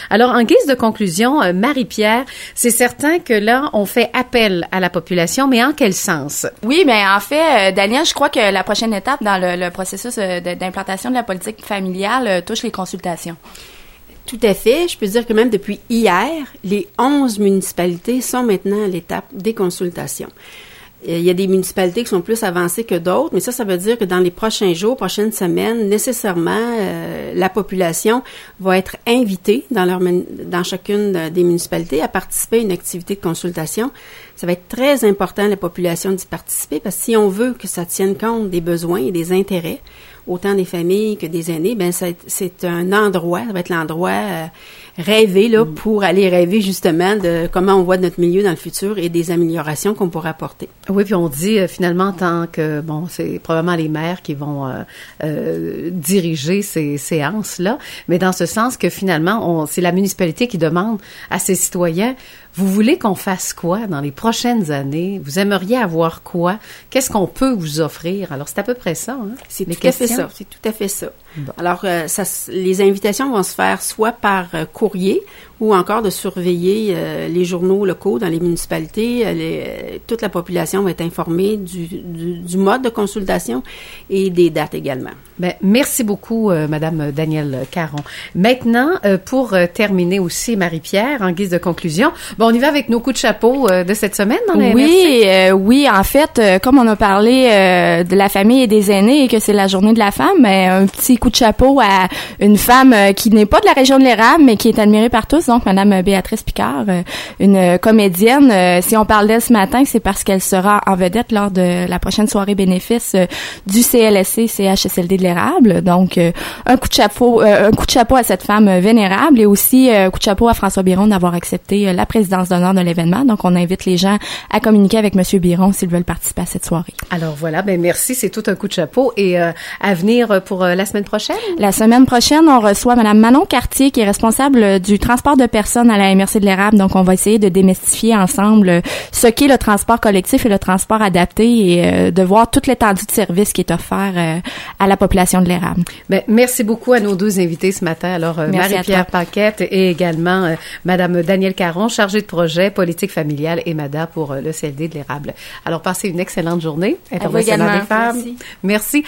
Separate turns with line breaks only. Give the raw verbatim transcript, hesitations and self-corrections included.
Alors, en guise de conclusion, euh, Marie-Pierre, c'est certain que là, on fait appel à la population, mais en quel sens?
Oui, mais en fait, euh, Daniel, je crois que la prochaine étape dans le, le processus euh, de, d'implantation de la politique familiale euh, touche les consultations.
Tout à fait. Je peux dire que même depuis hier, les onze municipalités sont maintenant à l'étape des consultations. Il y a des municipalités qui sont plus avancées que d'autres, mais ça, ça veut dire que dans les prochains jours, prochaines semaines, nécessairement, euh, la population va être invitée dans leur dans chacune des municipalités à participer à une activité de consultation. Ça va être très important, la population, d'y participer, parce que si on veut que ça tienne compte des besoins et des intérêts, autant des familles que des aînés, ben c'est, c'est un endroit, ça va être l'endroit euh, rêvé là, mmh. pour aller rêver justement de comment on voit notre milieu dans le futur et des améliorations qu'on pourra apporter.
Oui, puis on dit euh, finalement tant que, bon, c'est probablement les maires qui vont euh, euh, diriger ces séances-là, mais dans ce sens que finalement, on, c'est la municipalité qui demande à ses citoyens, vous voulez qu'on fasse quoi dans les prochaines années? Vous aimeriez avoir quoi? Qu'est-ce qu'on peut vous offrir? Alors, c'est à peu près ça, hein?
C'est tout à fait ça. C'est tout à fait ça. Bon. Alors, euh, ça, les invitations vont se faire soit par euh, courrier ou encore de surveiller euh, les journaux locaux dans les municipalités. Euh, les, euh, toute la population va être informée du, du, du mode de consultation et des dates également.
Bien, merci beaucoup, euh, Madame Danielle Caron. Maintenant, euh, pour euh, terminer aussi, Marie-Pierre, en guise de conclusion, bon, on y va avec nos coups de chapeau euh, de cette semaine dans la
Oui, euh, oui, en fait, euh, comme on a parlé euh, de la famille et des aînés et que c'est la journée de la femme, ben, un petit coup de chapeau à une femme euh, qui n'est pas de la région de l'Érable, mais qui est admirée par tous, donc Madame Béatrice Picard, euh, une comédienne. Euh, si on parle d'elle ce matin, c'est parce qu'elle sera en vedette lors de la prochaine soirée bénéfice euh, du C L S C C H S L D de l'Érable. Donc, euh, un coup de chapeau, euh, un coup de chapeau à cette femme euh, vénérable et aussi un euh, coup de chapeau à François Biron d'avoir accepté euh, la présidence d'honneur de l'événement. Donc, on invite les gens à communiquer avec Monsieur Biron s'ils veulent participer à cette soirée.
Alors voilà, ben merci, c'est tout un coup de chapeau. Et euh, à venir pour euh, la semaine prochaine?
La semaine prochaine, on reçoit Madame Manon Cartier, qui est responsable du transport de personnes à la M R C de l'Érable. Donc, on va essayer de démystifier ensemble ce qu'est le transport collectif et le transport adapté et euh, de voir toute l'étendue de service qui est offert euh, à la population de l'Érable.
Ben, merci beaucoup à nos deux invités ce matin. Alors, euh, Marie-Pierre Paquette et également euh, Madame Danielle Caron, chargée de projet politique familiale et M A D A pour euh, le C L D de l'Érable. Alors, passez une excellente journée.
À vous également.
Merci. Merci.